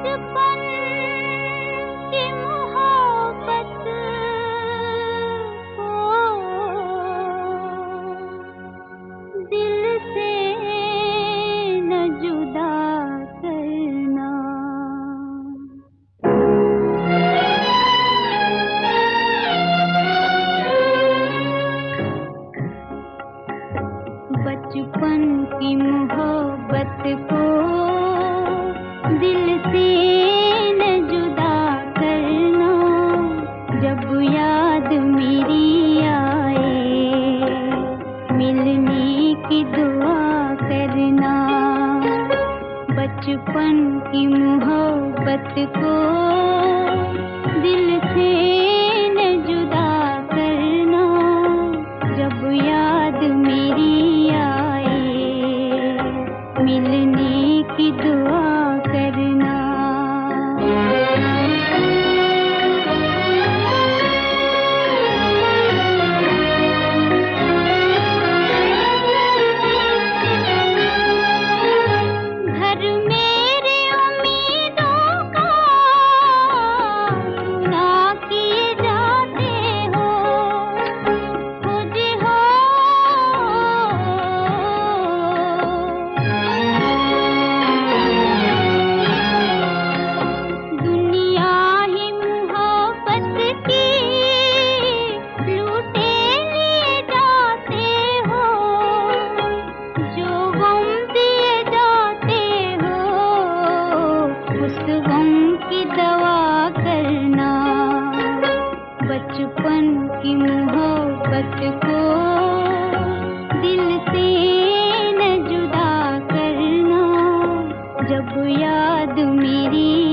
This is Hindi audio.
बचपन की मोहब्बत को दिल से न जुदा करना। बचपन की मोहब्बत को दिल से न जुदा करना। जब याद मेरी आए मिलने की दुआ करना। बचपन की मोहब्बत को दिल से न जुदा करना। जब याद मेरी आए मिलने की दुआ करना। घर मेरी उम्मीदों का सुना किए जाते हो। खुद हो दुनिया ही मोहब्बत की लूटे लिए जाते हो। जो गम दिए जाते हो उस गम की दवा करना। बचपन की मोहब्बत को दिल से न जुदा करना। जब याद मेरी